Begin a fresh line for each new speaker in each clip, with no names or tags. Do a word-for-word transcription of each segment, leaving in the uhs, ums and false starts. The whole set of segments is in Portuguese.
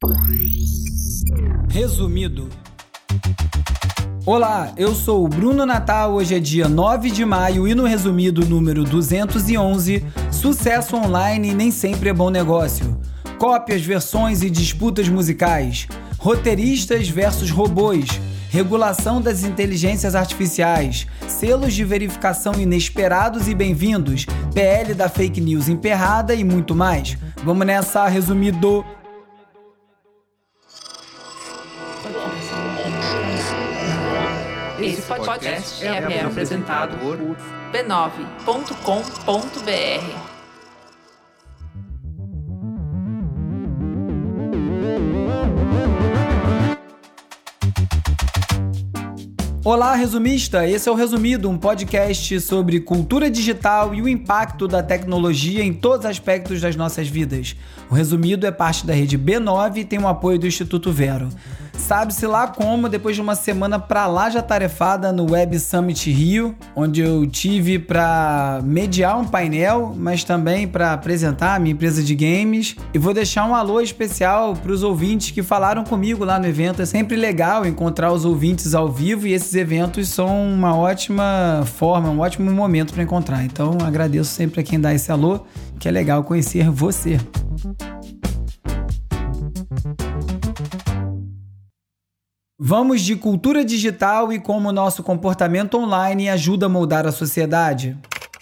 Resumido. Olá, eu sou o Bruno Natal, hoje é dia nove de maio e no Resumido número duzentos e onze, sucesso online nem sempre é bom negócio. Cópias, versões e disputas musicais. Roteiristas versus robôs. Regulação das inteligências artificiais. Selos de verificação inesperados e bem-vindos. P L da fake news emperrada e muito mais. Vamos nessa, Resumido.
Esse podcast é, é apresentado por b nove ponto com ponto b r.
Olá, resumista! Esse é o Resumido, um podcast sobre cultura digital e o impacto da tecnologia em todos os aspectos das nossas vidas. O Resumido é parte da rede B nove e tem o apoio do Instituto Vero. Sabe-se lá como, depois de uma semana pra lá de atarefada no Web Summit Rio, onde eu tive para mediar um painel, mas também para apresentar a minha empresa de games. E vou deixar um alô especial para os ouvintes que falaram comigo lá no evento. É sempre legal encontrar os ouvintes ao vivo e esses eventos são uma ótima forma, um ótimo momento para encontrar. Então agradeço sempre a quem dá esse alô, que é legal conhecer você. Vamos de cultura digital e como o nosso comportamento online ajuda a moldar a sociedade.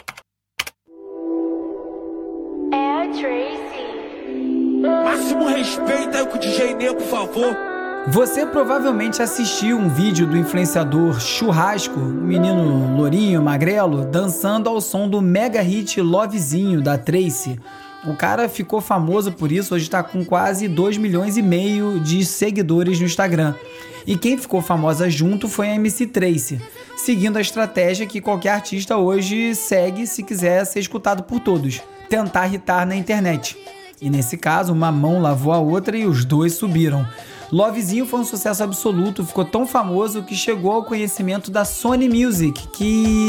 É a Tracy.
Máximo respeito aí com o D J Ney, por favor.
Você provavelmente assistiu um vídeo do influenciador Churrasco, um menino lourinho, magrelo, dançando ao som do mega hit Lovezinho, da Tracy. O cara ficou famoso por isso, hoje está com quase dois milhões e meio de seguidores no Instagram. E quem ficou famosa junto foi a M C Tracy, seguindo a estratégia que qualquer artista hoje segue se quiser ser escutado por todos, tentar hitar na internet. E nesse caso, uma mão lavou a outra e os dois subiram. Lovezinho foi um sucesso absoluto, ficou tão famoso que chegou ao conhecimento da Sony Music, que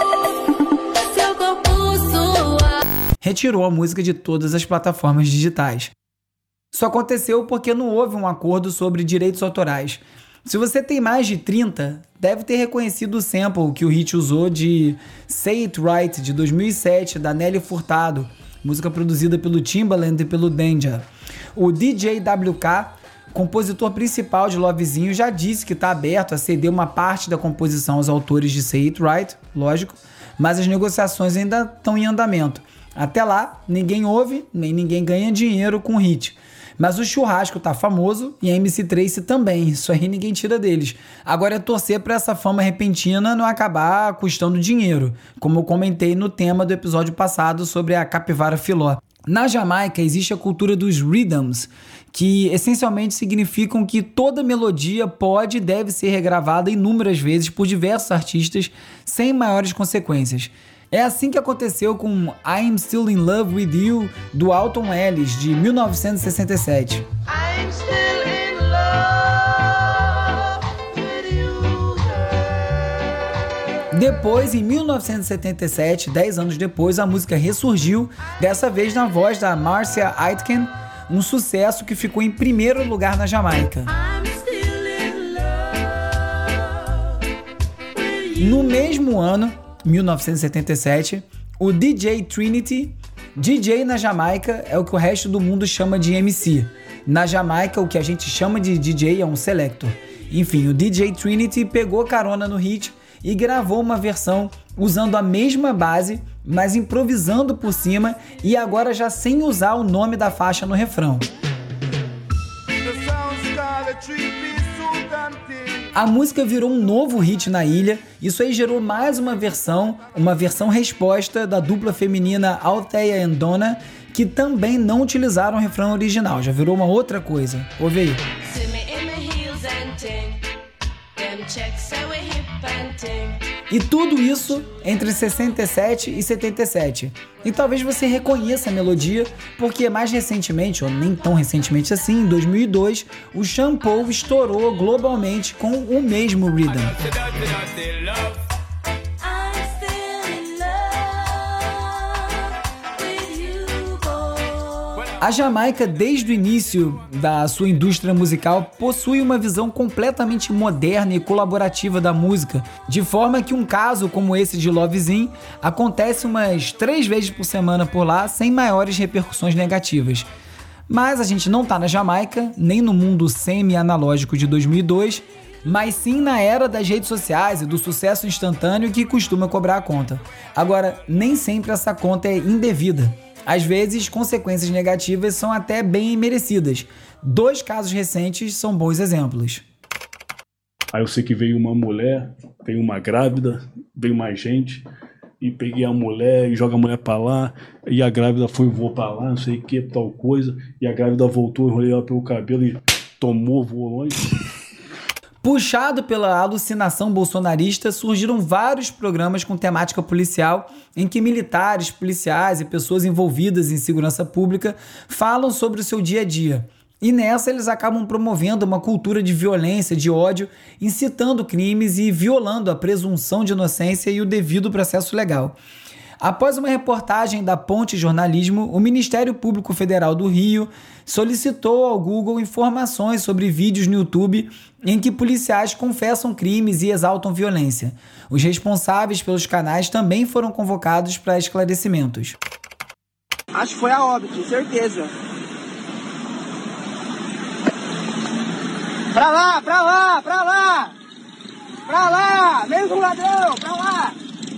retirou a música de todas as plataformas digitais. Isso aconteceu porque não houve um acordo sobre direitos autorais. Se você tem mais de trinta, deve ter reconhecido o sample que o hit usou de Say It Right, de dois mil e sete, da Nelly Furtado, música produzida pelo Timbaland e pelo Danja. O D J W K, compositor principal de Lovezinho, já disse que está aberto a ceder uma parte da composição aos autores de Say It Right, lógico, mas as negociações ainda estão em andamento. Até lá, ninguém ouve, nem ninguém ganha dinheiro com o hit. Mas o Churrasco tá famoso e a M C Tracy também, isso aí ninguém tira deles. Agora é torcer para essa fama repentina não acabar custando dinheiro, como eu comentei no tema do episódio passado sobre a capivara filó. Na Jamaica existe a cultura dos rhythms, que essencialmente significam que toda melodia pode e deve ser regravada inúmeras vezes por diversos artistas sem maiores consequências. É assim que aconteceu com I'm Still in Love with You, do Alton Ellis, de mil novecentos e sessenta e sete.
I'm still in love with you, girl.
Depois, em mil novecentos e setenta e sete, dez anos depois, a música ressurgiu, dessa vez na voz da Marcia Aitken, um sucesso que ficou em primeiro lugar na Jamaica.
I'm still in love with you.
No mesmo ano, mil novecentos e setenta e sete, o D J Trinity, D J na Jamaica é o que o resto do mundo chama de M C. Na Jamaica, o que a gente chama de D J é um selector. Enfim, o D J Trinity pegou carona no hit e gravou uma versão usando a mesma base, mas improvisando por cima e agora já sem usar o nome da faixa no refrão. A música virou um novo hit na ilha, isso aí gerou mais uma versão, uma versão resposta da dupla feminina Althea and Donna, que também não utilizaram o refrão original, já virou uma outra coisa. Ouve aí. E tudo isso entre sessenta e sete e setenta e sete. E talvez você reconheça a melodia, porque mais recentemente, ou nem tão recentemente assim, em dois mil e dois, o Sean Paul estourou globalmente com o mesmo rhythm. A Jamaica, desde o início da sua indústria musical, possui uma visão completamente moderna e colaborativa da música, de forma que um caso como esse de Lovezinho acontece umas três vezes por semana por lá, sem maiores repercussões negativas. Mas a gente não tá na Jamaica, nem no mundo semi-analógico de dois mil e dois, mas sim na era das redes sociais e do sucesso instantâneo que costuma cobrar a conta. Agora, nem sempre essa conta é indevida. Às vezes, consequências negativas são até bem merecidas. Dois casos recentes são bons exemplos.
Aí eu sei que veio uma mulher, veio uma grávida, veio mais gente, e peguei a mulher e joga a mulher pra lá, e a grávida foi voou pra lá, não sei o que, tal coisa, e a grávida voltou, enrolei ela pelo cabelo e tomou, voou longe.
Puxado pela alucinação bolsonarista, surgiram vários programas com temática policial em que militares, policiais e pessoas envolvidas em segurança pública falam sobre o seu dia a dia. E nessa eles acabam promovendo uma cultura de violência, de ódio, incitando crimes e violando a presunção de inocência e o devido processo legal. Após uma reportagem da Ponte Jornalismo, o Ministério Público Federal do Rio solicitou ao Google informações sobre vídeos no YouTube em que policiais confessam crimes e exaltam violência. Os responsáveis pelos canais também foram convocados para esclarecimentos.
Acho que foi a óbito, certeza. Pra lá, pra lá, pra lá! Pra lá! Mesmo ladrão, pra lá!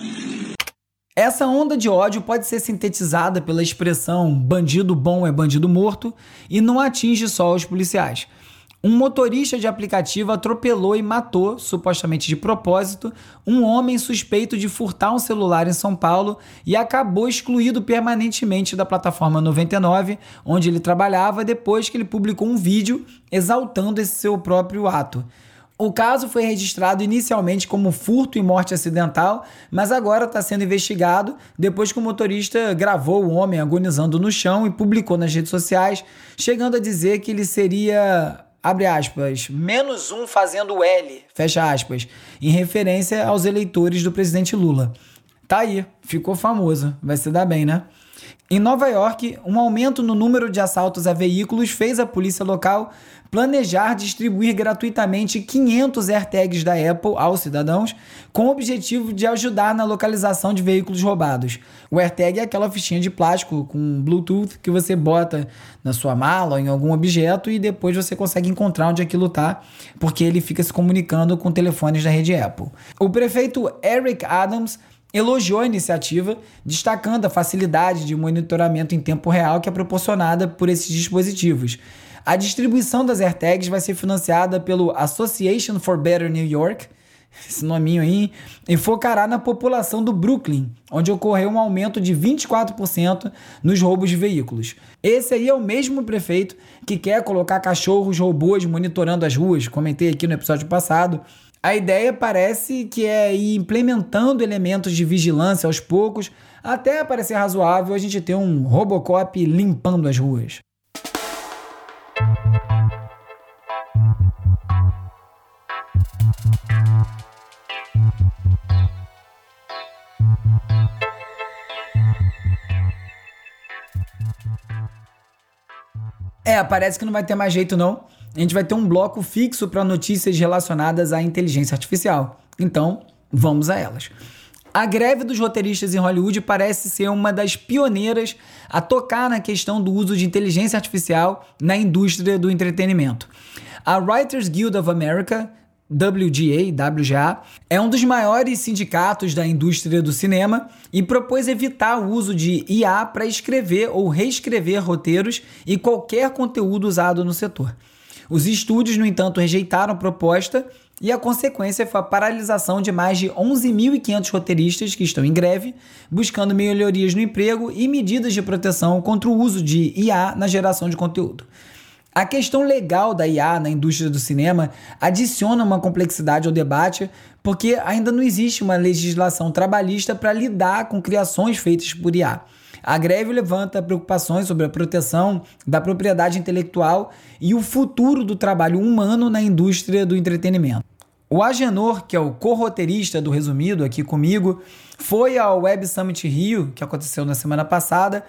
Essa onda de ódio pode ser sintetizada pela expressão bandido bom é bandido morto e não atinge só os policiais. Um motorista de aplicativo atropelou e matou, supostamente de propósito, um homem suspeito de furtar um celular em São Paulo e acabou excluído permanentemente da plataforma noventa e nove, onde ele trabalhava, depois que ele publicou um vídeo exaltando esse seu próprio ato. O caso foi registrado inicialmente como furto e morte acidental, mas agora está sendo investigado depois que o motorista gravou o homem agonizando no chão e publicou nas redes sociais, chegando a dizer que ele seria, abre aspas, menos um fazendo L, fecha aspas, em referência aos eleitores do presidente Lula. Tá aí, ficou famoso, vai se dar bem, né? Em Nova York, um aumento no número de assaltos a veículos fez a polícia local planejar distribuir gratuitamente quinhentos AirTags da Apple aos cidadãos, com o objetivo de ajudar na localização de veículos roubados. O AirTag é aquela fichinha de plástico com Bluetooth que você bota na sua mala ou em algum objeto e depois você consegue encontrar onde aquilo está, porque ele fica se comunicando com telefones da rede Apple. O prefeito Eric Adams elogiou a iniciativa, destacando a facilidade de monitoramento em tempo real que é proporcionada por esses dispositivos. A distribuição das AirTags vai ser financiada pelo Association for Better New York, esse nominho aí, e focará na população do Brooklyn, onde ocorreu um aumento de vinte e quatro por cento nos roubos de veículos. Esse aí é o mesmo prefeito que quer colocar cachorros robôs monitorando as ruas, comentei aqui no episódio passado. A ideia parece que é ir implementando elementos de vigilância aos poucos, até parecer razoável a gente ter um Robocop limpando as ruas. É, parece que não vai ter mais jeito não. A gente vai ter um bloco fixo para notícias relacionadas à inteligência artificial. Então, vamos a elas. A greve dos roteiristas em Hollywood parece ser uma das pioneiras a tocar na questão do uso de inteligência artificial na indústria do entretenimento. A Writers Guild of America, W G A, W G A, é um dos maiores sindicatos da indústria do cinema e propôs evitar o uso de I A para escrever ou reescrever roteiros e qualquer conteúdo usado no setor. Os estúdios, no entanto, rejeitaram a proposta e a consequência foi a paralisação de mais de onze mil e quinhentos roteiristas que estão em greve, buscando melhorias no emprego e medidas de proteção contra o uso de I A na geração de conteúdo. A questão legal da I A na indústria do cinema adiciona uma complexidade ao debate, porque ainda não existe uma legislação trabalhista para lidar com criações feitas por I A. A greve levanta preocupações sobre a proteção da propriedade intelectual e o futuro do trabalho humano na indústria do entretenimento. O Agenor, que é o co-roteirista do Resumido aqui comigo, foi ao Web Summit Rio, que aconteceu na semana passada,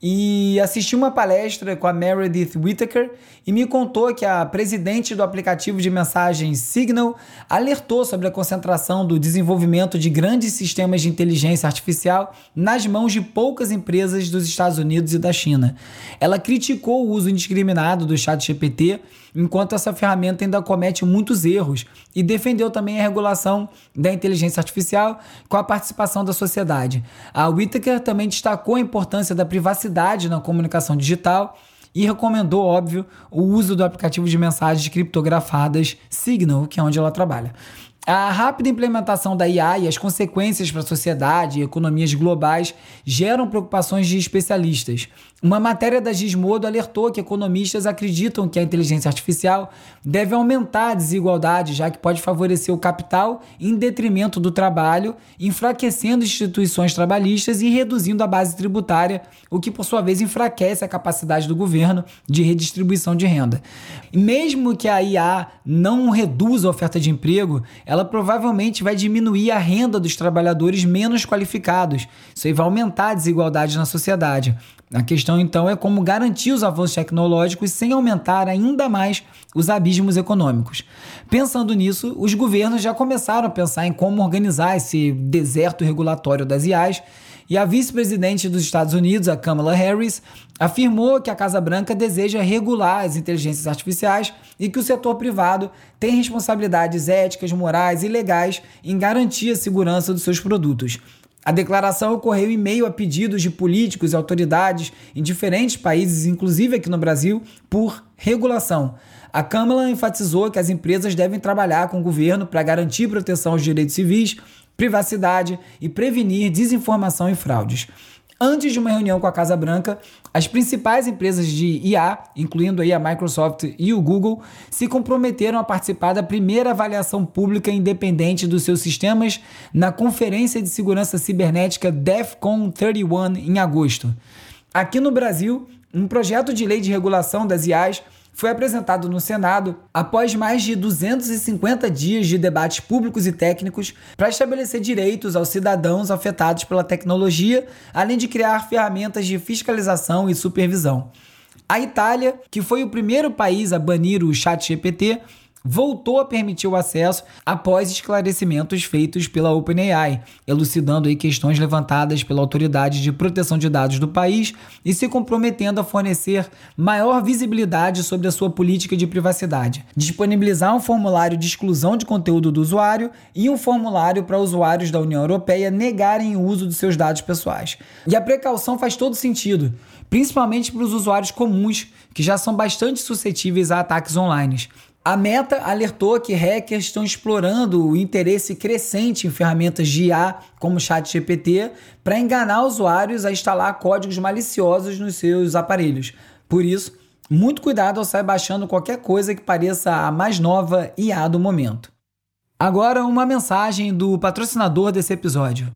e assisti uma palestra com a Meredith Whittaker e me contou que a presidente do aplicativo de mensagens Signal alertou sobre a concentração do desenvolvimento de grandes sistemas de inteligência artificial nas mãos de poucas empresas dos Estados Unidos e da China. Ela criticou o uso indiscriminado do ChatGPT, enquanto essa ferramenta ainda comete muitos erros, e defendeu também a regulação da inteligência artificial com a participação da sociedade. A Whittaker também destacou a importância da privacidade na comunicação digital e recomendou, óbvio, o uso do aplicativo de mensagens criptografadas Signal, que é onde ela trabalha. A rápida implementação da I A e as consequências para a sociedade e economias globais geram preocupações de especialistas. Uma matéria da Gizmodo alertou que economistas acreditam que a inteligência artificial deve aumentar a desigualdade, já que pode favorecer o capital em detrimento do trabalho, enfraquecendo instituições trabalhistas e reduzindo a base tributária, o que, por sua vez, enfraquece a capacidade do governo de redistribuição de renda. Mesmo que a I A não reduza a oferta de emprego, ela provavelmente vai diminuir a renda dos trabalhadores menos qualificados. Isso aí vai aumentar a desigualdade na sociedade. A questão, então, é como garantir os avanços tecnológicos sem aumentar ainda mais os abismos econômicos. Pensando nisso, os governos já começaram a pensar em como organizar esse deserto regulatório das I As, e a vice-presidente dos Estados Unidos, a Kamala Harris, afirmou que a Casa Branca deseja regular as inteligências artificiais e que o setor privado tem responsabilidades éticas, morais e legais em garantir a segurança dos seus produtos. A declaração ocorreu em meio a pedidos de políticos e autoridades em diferentes países, inclusive aqui no Brasil, por regulação. A Kamala enfatizou que as empresas devem trabalhar com o governo para garantir proteção aos direitos civis, privacidade e prevenir desinformação e fraudes. Antes de uma reunião com a Casa Branca, as principais empresas de I A, incluindo aí a Microsoft e o Google, se comprometeram a participar da primeira avaliação pública independente dos seus sistemas na Conferência de Segurança Cibernética DEFCON trinta e um em agosto. Aqui no Brasil, um projeto de lei de regulação das I As foi apresentado no Senado após mais de duzentos e cinquenta dias de debates públicos e técnicos para estabelecer direitos aos cidadãos afetados pela tecnologia, além de criar ferramentas de fiscalização e supervisão. A Itália, que foi o primeiro país a banir o ChatGPT, voltou a permitir o acesso após esclarecimentos feitos pela OpenAI, elucidando aí questões levantadas pela Autoridade de Proteção de Dados do país e se comprometendo a fornecer maior visibilidade sobre a sua política de privacidade, disponibilizar um formulário de exclusão de conteúdo do usuário e um formulário para usuários da União Europeia negarem o uso dos seus dados pessoais. E a precaução faz todo sentido, principalmente para os usuários comuns, que já são bastante suscetíveis a ataques online. A Meta alertou que hackers estão explorando o interesse crescente em ferramentas de I A como o ChatGPT para enganar usuários a instalar códigos maliciosos nos seus aparelhos. Por isso, muito cuidado ao sair baixando qualquer coisa que pareça a mais nova I A do momento. Agora, uma mensagem do patrocinador desse episódio.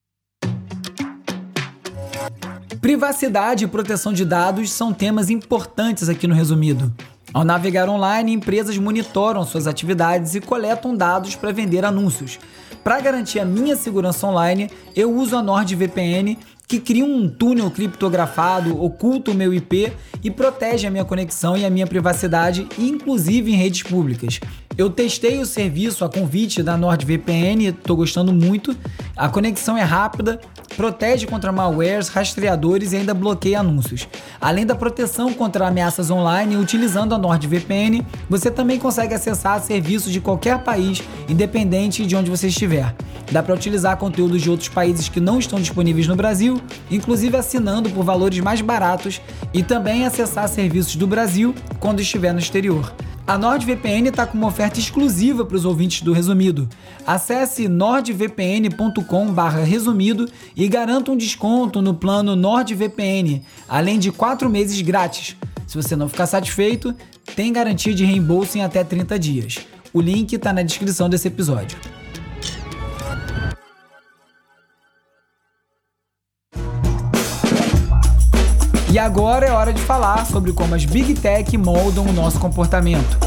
Privacidade e proteção de dados são temas importantes aqui no Resumido. Ao navegar online, empresas monitoram suas atividades e coletam dados para vender anúncios. Para garantir a minha segurança online, eu uso a NordVPN, que cria um túnel criptografado, oculta o meu I P e protege a minha conexão e a minha privacidade, inclusive em redes públicas. Eu testei o serviço a convite da NordVPN, estou gostando muito. A conexão é rápida, protege contra malwares, rastreadores e ainda bloqueia anúncios. Além da proteção contra ameaças online, utilizando a NordVPN, você também consegue acessar serviços de qualquer país, independente de onde você estiver. Dá para utilizar conteúdos de outros países que não estão disponíveis no Brasil, inclusive assinando por valores mais baratos, e também acessar serviços do Brasil quando estiver no exterior. A NordVPN está com uma oferta exclusiva para os ouvintes do Resumido. Acesse nordvpn ponto com barra resumido e garanta um desconto no plano NordVPN, além de quatro meses grátis. Se você não ficar satisfeito, tem garantia de reembolso em até trinta dias. O link está na descrição desse episódio. E agora é hora de falar sobre como as Big Tech moldam o nosso comportamento.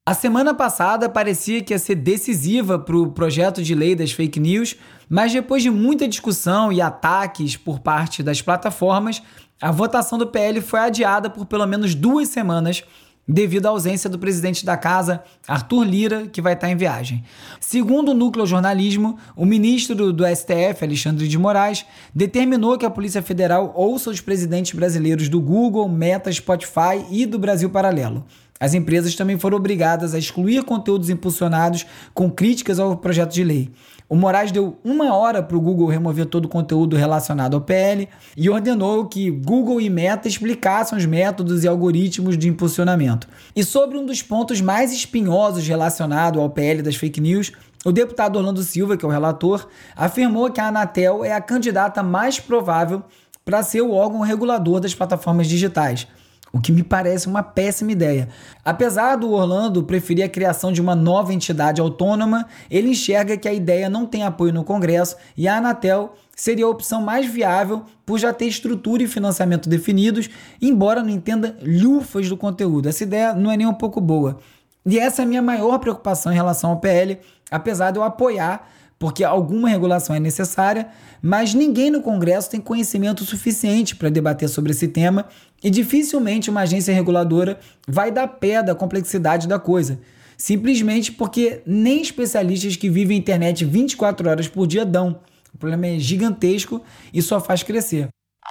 A semana passada parecia que ia ser decisiva para o projeto de lei das fake news, mas depois de muita discussão e ataques por parte das plataformas, a votação do P L foi adiada por pelo menos duas semanas devido à ausência do presidente da casa, Arthur Lira, que vai estar em viagem. Segundo o Núcleo Jornalismo, o ministro do S T F, Alexandre de Moraes, determinou que a Polícia Federal ouça os presidentes brasileiros do Google, Meta, Spotify e do Brasil Paralelo. As empresas também foram obrigadas a excluir conteúdos impulsionados com críticas ao projeto de lei. O Moraes deu uma hora para o Google remover todo o conteúdo relacionado ao P L e ordenou que Google e Meta explicassem os métodos e algoritmos de impulsionamento. E sobre um dos pontos mais espinhosos relacionado ao P L das fake news, o deputado Orlando Silva, que é o relator, afirmou que a Anatel é a candidata mais provável para ser o órgão regulador das plataformas digitais, o que me parece uma péssima ideia. Apesar do Orlando preferir a criação de uma nova entidade autônoma, ele enxerga que a ideia não tem apoio no Congresso e a Anatel seria a opção mais viável por já ter estrutura e financiamento definidos, embora não entenda lufas do conteúdo. Essa ideia não é nem um pouco boa. E essa é a minha maior preocupação em relação ao P L, apesar de eu apoiar, porque alguma regulação é necessária, mas ninguém no Congresso tem conhecimento suficiente para debater sobre esse tema e dificilmente uma agência reguladora vai dar pé da complexidade da coisa, simplesmente porque nem especialistas que vivem a internet vinte e quatro horas por dia dão. O problema é gigantesco e só faz crescer.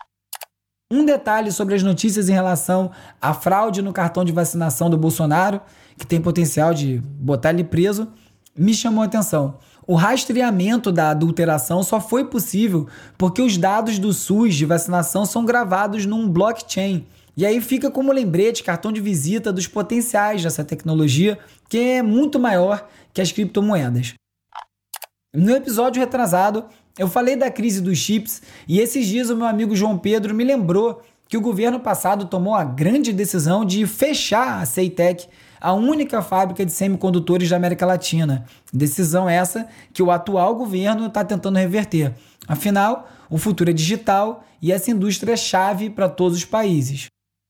Um detalhe sobre as notícias em relação à fraude no cartão de vacinação do Bolsonaro, que tem potencial de botar ele preso, me chamou a atenção. O rastreamento da adulteração só foi possível porque os dados do SUS de vacinação são gravados num blockchain. E aí fica como lembrete, cartão de visita dos potenciais dessa tecnologia, que é muito maior que as criptomoedas. No episódio retrasado, eu falei da crise dos chips e esses dias o meu amigo João Pedro me lembrou que o governo passado tomou a grande decisão de fechar a Ceitec, a única fábrica de semicondutores da América Latina. Decisão essa que o atual governo está tentando reverter. Afinal, o futuro é digital e essa indústria é chave para todos os países.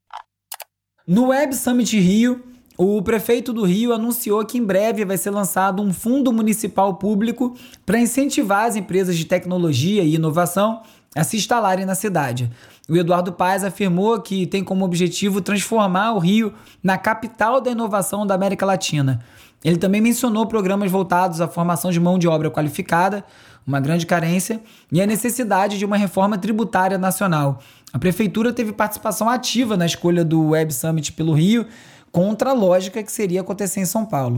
No Web Summit Rio, o prefeito do Rio anunciou que em breve vai ser lançado um fundo municipal público para incentivar as empresas de tecnologia e inovação a se instalarem na cidade. O Eduardo Paes afirmou que tem como objetivo transformar o Rio na capital da inovação da América Latina. Ele também mencionou programas voltados à formação de mão de obra qualificada, uma grande carência, e a necessidade de uma reforma tributária nacional. A prefeitura teve participação ativa na escolha do Web Summit pelo Rio, contra a lógica que seria acontecer em São Paulo.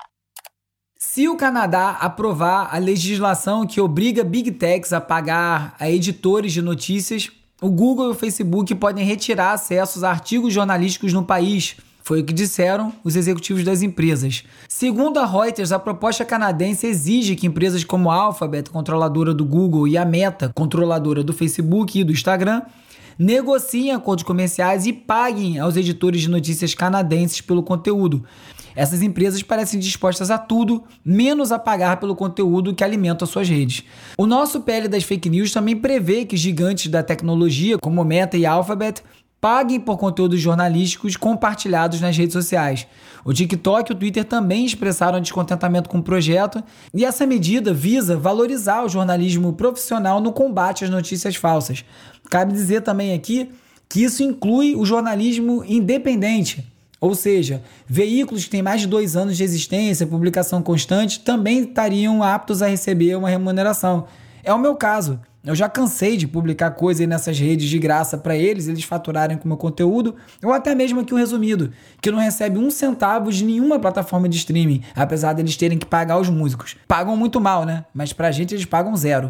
Se o Canadá aprovar a legislação que obriga Big Techs a pagar a editores de notícias, o Google e o Facebook podem retirar acessos a artigos jornalísticos no país. Foi o que disseram os executivos das empresas. Segundo a Reuters, a proposta canadense exige que empresas como a Alphabet, controladora do Google, e a Meta, controladora do Facebook e do Instagram, negociem acordos comerciais e paguem aos editores de notícias canadenses pelo conteúdo. Essas empresas parecem dispostas a tudo, menos a pagar pelo conteúdo que alimenta suas redes. O nosso P L das fake news também prevê que gigantes da tecnologia, como Meta e Alphabet, paguem por conteúdos jornalísticos compartilhados nas redes sociais. O TikTok e o Twitter também expressaram descontentamento com o projeto, e essa medida visa valorizar o jornalismo profissional no combate às notícias falsas. Cabe dizer também aqui que isso inclui o jornalismo independente, ou seja, veículos que têm mais de dois anos de existência, publicação constante, também estariam aptos a receber uma remuneração. É o meu caso. Eu já cansei de publicar coisas nessas redes de graça para eles, eles faturarem com o meu conteúdo, ou até mesmo aqui o resumido, que não recebe um centavo de nenhuma plataforma de streaming, apesar deles terem que pagar os músicos. Pagam muito mal, né? Mas pra gente eles pagam zero.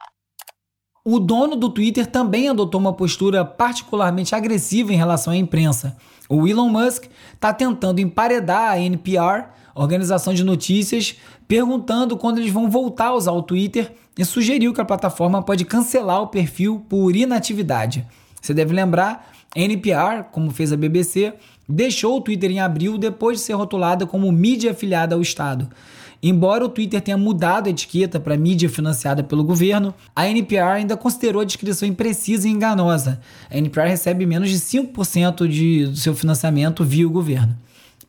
O dono do Twitter também adotou uma postura particularmente agressiva em relação à imprensa. O Elon Musk está tentando emparedar a N P R, organização de notícias, perguntando quando eles vão voltar a usar o Twitter e sugeriu que a plataforma pode cancelar o perfil por inatividade. Você deve lembrar, a N P R, como fez a B B C, deixou o Twitter em abril depois de ser rotulada como mídia afiliada ao Estado. Embora o Twitter tenha mudado a etiqueta para mídia financiada pelo governo, a N P R ainda considerou a descrição imprecisa e enganosa. A N P R recebe menos de cinco por cento de, do seu financiamento via o governo.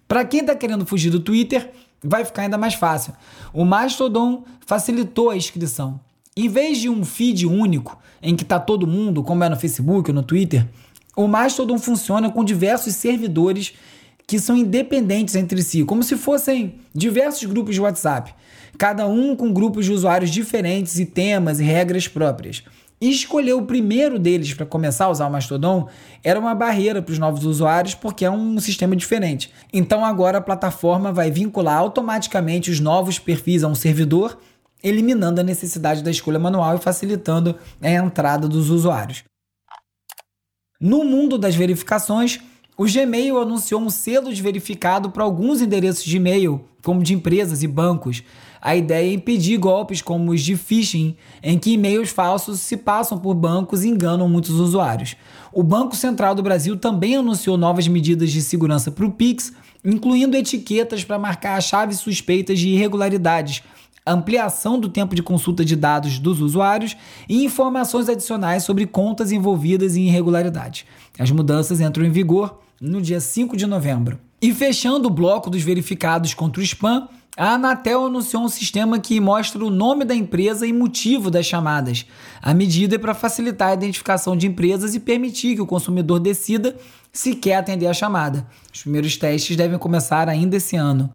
Para quem está querendo fugir do Twitter, vai ficar ainda mais fácil. O Mastodon facilitou a inscrição. Em vez de um feed único, em que está todo mundo, como é no Facebook ou no Twitter, o Mastodon funciona com diversos servidores que são independentes entre si, como se fossem diversos grupos de WhatsApp, cada um com grupos de usuários diferentes e temas e regras próprias. E escolher o primeiro deles para começar a usar o Mastodon era uma barreira para os novos usuários, porque é um sistema diferente. Então agora a plataforma vai vincular automaticamente os novos perfis a um servidor, eliminando a necessidade da escolha manual e facilitando a entrada dos usuários. No mundo das verificações, o Gmail anunciou um selo de verificado para alguns endereços de e-mail, como de empresas e bancos. A ideia é impedir golpes como os de phishing, em que e-mails falsos se passam por bancos e enganam muitos usuários. O Banco Central do Brasil também anunciou novas medidas de segurança para o Pix, incluindo etiquetas para marcar chaves suspeitas de irregularidades, ampliação do tempo de consulta de dados dos usuários e informações adicionais sobre contas envolvidas em irregularidades. As mudanças entram em vigor no dia cinco de novembro. E fechando o bloco dos verificados contra o spam, a Anatel anunciou um sistema que mostra o nome da empresa e motivo das chamadas. A medida é para facilitar a identificação de empresas e permitir que o consumidor decida se quer atender a chamada. Os primeiros testes devem começar ainda esse ano.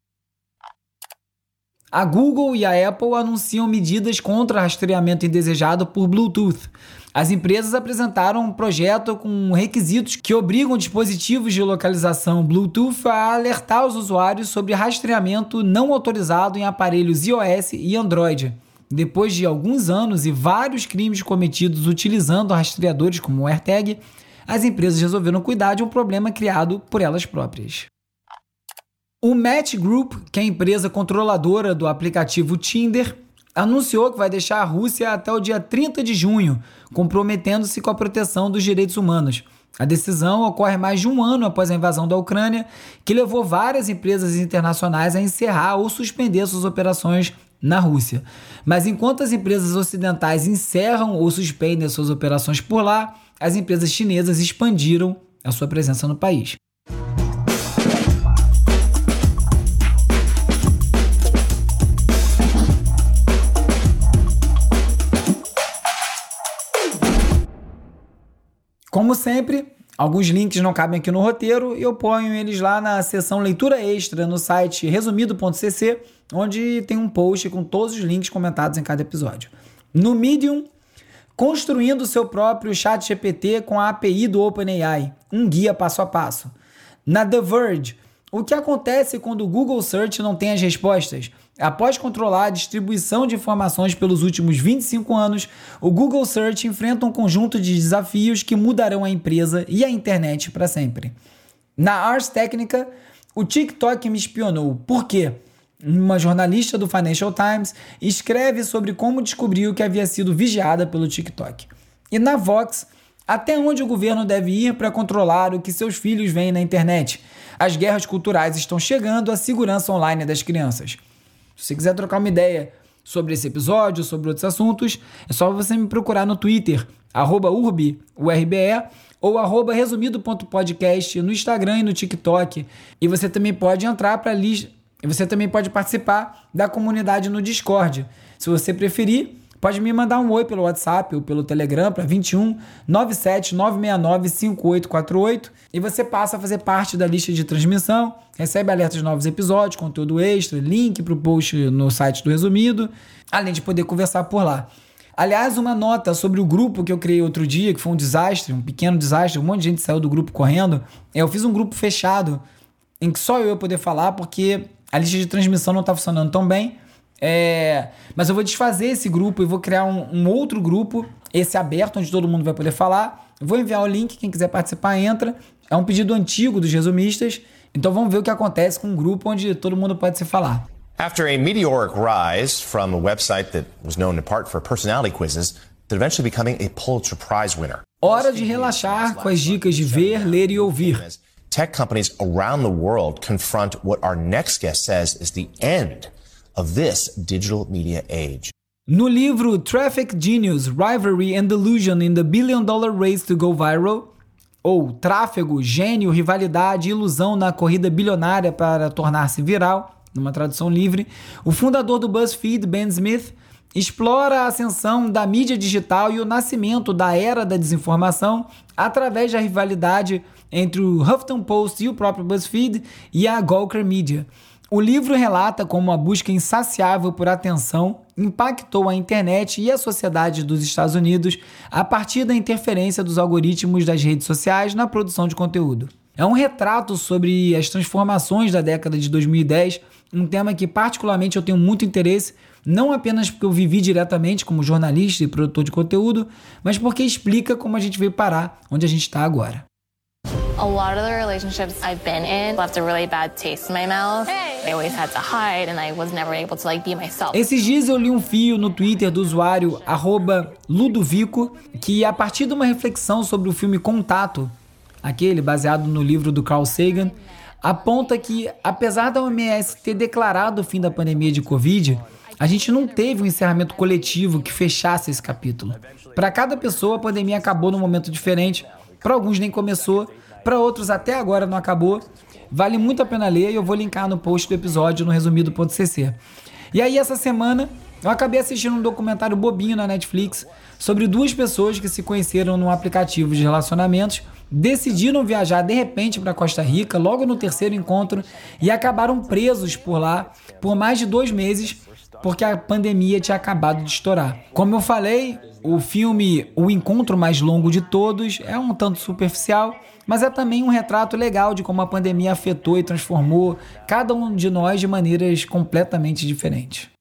A Google e a Apple anunciam medidas contra rastreamento indesejado por Bluetooth. As empresas apresentaram um projeto com requisitos que obrigam dispositivos de localização Bluetooth a alertar os usuários sobre rastreamento não autorizado em aparelhos iOS e Android. Depois de alguns anos e vários crimes cometidos utilizando rastreadores como o AirTag, as empresas resolveram cuidar de um problema criado por elas próprias. O Match Group, que é a empresa controladora do aplicativo Tinder, anunciou que vai deixar a Rússia até o dia trinta de junho, comprometendo-se com a proteção dos direitos humanos. A decisão ocorre mais de um ano após a invasão da Ucrânia, que levou várias empresas internacionais a encerrar ou suspender suas operações na Rússia. Mas enquanto as empresas ocidentais encerram ou suspendem suas operações por lá, as empresas chinesas expandiram a sua presença no país. Como sempre, alguns links não cabem aqui no roteiro e eu ponho eles lá na seção leitura extra no site resumido ponto c c, onde tem um post com todos os links comentados em cada episódio. No Medium, construindo seu próprio chat G P T com a A P I do OpenAI, um guia passo a passo. Na The Verge, o que acontece quando o Google Search não tem as respostas? Após controlar a distribuição de informações pelos últimos vinte e cinco anos, o Google Search enfrenta um conjunto de desafios que mudarão a empresa e a internet para sempre. Na Ars Technica, o TikTok me espionou. Por quê? Uma jornalista do Financial Times escreve sobre como descobriu que havia sido vigiada pelo TikTok. E na Vox, até onde o governo deve ir para controlar o que seus filhos veem na internet? As guerras culturais estão chegando à segurança online das crianças. Se você quiser trocar uma ideia sobre esse episódio, sobre outros assuntos, é só você me procurar no Twitter, arroba urbi, U R B E, ou arroba resumido ponto podcast no Instagram e no TikTok. E você também pode entrar para a lista, e você também pode participar da comunidade no Discord. Se você preferir, pode me mandar um oi pelo WhatsApp ou pelo Telegram para vinte e um, nove sete nove seis nove, cinco oito quatro oito e você passa a fazer parte da lista de transmissão, recebe alertas de novos episódios, conteúdo extra, link para o post no site do Resumido, além de poder conversar por lá. Aliás, uma nota sobre o grupo que eu criei outro dia, que foi um desastre, um pequeno desastre, um monte de gente saiu do grupo correndo. Eu fiz um grupo fechado, em que só eu ia poder falar, porque a lista de transmissão não está funcionando tão bem. É, mas eu vou desfazer esse grupo e vou criar um, um outro grupo, esse aberto, onde todo mundo vai poder falar. Vou enviar o link, quem quiser participar entra. É um pedido antigo dos resumistas, então vamos ver o que acontece com um grupo onde todo mundo pode se falar.
After a meteoric rise from a website that was known in part for personality quizzes, to eventually becoming a Pulitzer Prize winner.
Hora de relaxar com as dicas de ver, ler e ouvir.
Tech companies around the world confront what our next guest says is the end of this digital media age.
No livro Traffic Genius, Rivalry and Delusion in the Billion Dollar Race to Go Viral, ou tráfego, gênio, rivalidade e ilusão na corrida bilionária para tornar-se viral, numa tradução livre, o fundador do BuzzFeed, Ben Smith, explora a ascensão da mídia digital e o nascimento da era da desinformação através da rivalidade entre o Huffington Post e o próprio BuzzFeed e a Gawker Media. O livro relata como a busca insaciável por atenção impactou a internet e a sociedade dos Estados Unidos a partir da interferência dos algoritmos das redes sociais na produção de conteúdo. É um retrato sobre as transformações da década de dois mil e dez, um tema que particularmente eu tenho muito interesse, não apenas porque eu vivi diretamente como jornalista e produtor de conteúdo, mas porque explica como a gente veio parar onde a gente está agora.
A lot of the relationships I've been in left a really bad taste in my mouth. I always had to hide and I was never able to like be myself.
Esses dias eu li um fio no Twitter do usuário arroba Ludovico, que a partir de uma reflexão sobre o filme Contato, aquele baseado no livro do Carl Sagan, aponta que, apesar da O M S ter declarado o fim da pandemia de Covid, a gente não teve um encerramento coletivo que fechasse esse capítulo. Para cada pessoa, a pandemia acabou num momento diferente. Para alguns nem começou, para outros até agora não acabou. Vale muito a pena ler e eu vou linkar no post do episódio no resumido ponto c c. E aí, essa semana, eu acabei assistindo um documentário bobinho na Netflix sobre duas pessoas que se conheceram num aplicativo de relacionamentos, decidiram viajar de repente para Costa Rica logo no terceiro encontro e acabaram presos por lá por mais de dois meses porque a pandemia tinha acabado de estourar. Como eu falei, o filme O Encontro Mais Longo de Todos é um tanto superficial, mas é também um retrato legal de como a pandemia afetou e transformou cada um de nós de maneiras completamente diferentes.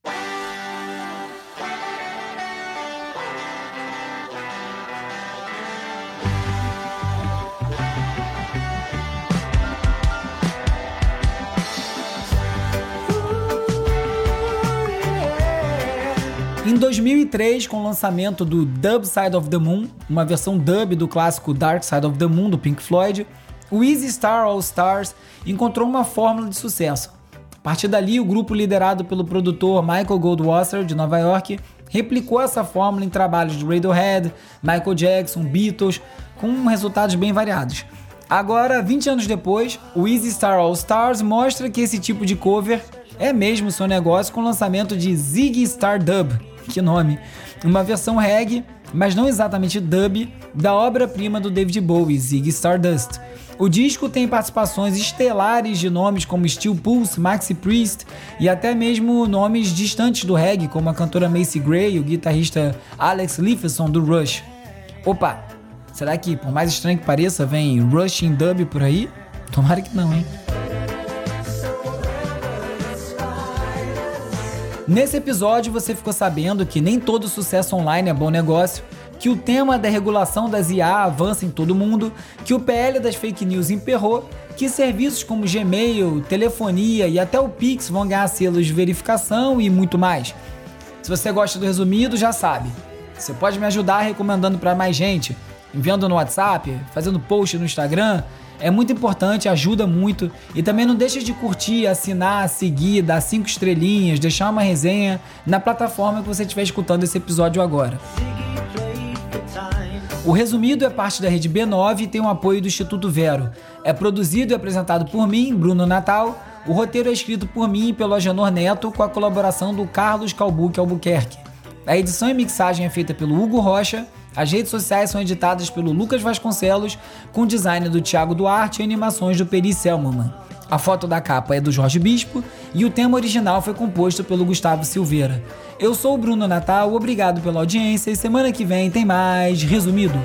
Em dois mil e três, com o lançamento do Dub Side of the Moon, uma versão dub do clássico Dark Side of the Moon, do Pink Floyd, o Easy Star All Stars encontrou uma fórmula de sucesso. A partir dali, o grupo liderado pelo produtor Michael Goldwasser, de Nova York, replicou essa fórmula em trabalhos de Radiohead, Michael Jackson, Beatles, com resultados bem variados. Agora, vinte anos depois, o Easy Star All Stars mostra que esse tipo de cover é mesmo seu negócio com o lançamento de Ziggy Star Dub, que nome, uma versão reggae, mas não exatamente dub, da obra-prima do David Bowie, Ziggy Stardust. O disco tem participações estelares de nomes como Steel Pulse, Maxi Priest e até mesmo nomes distantes do reggae, como a cantora Macy Gray e o guitarrista Alex Lifeson do Rush. Opa, será que, por mais estranho que pareça, vem Rush em dub por aí? Tomara que não, hein? Nesse episódio você ficou sabendo que nem todo sucesso online é bom negócio, que o tema da regulação das I A avança em todo mundo, que o P L das fake news emperrou, que serviços como Gmail, telefonia e até o Pix vão ganhar selos de verificação e muito mais. Se você gosta do resumido, já sabe. Você pode me ajudar recomendando para mais gente, enviando no WhatsApp, fazendo post no Instagram. É muito importante, ajuda muito. E também não deixe de curtir, assinar, seguir, dar cinco estrelinhas, deixar uma resenha na plataforma que você estiver escutando esse episódio agora. O Resumido é parte da Rede B nove e tem o apoio do Instituto Vero. É produzido e apresentado por mim, Bruno Natal. O roteiro é escrito por mim e pelo Agenor Neto, com a colaboração do Carlos Calbuque Albuquerque. A edição e mixagem é feita pelo Hugo Rocha. As redes sociais são editadas pelo Lucas Vasconcelos, com design do Thiago Duarte e animações do Peri Selmanman. A foto da capa é do Jorge Bispo e o tema original foi composto pelo Gustavo Silveira. Eu sou o Bruno Natal, obrigado pela audiência e semana que vem tem mais Resumido.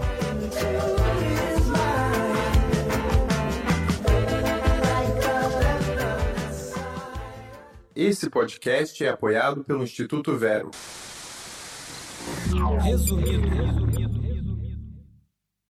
Esse podcast é apoiado pelo Instituto Vero.
Resumido, resumido.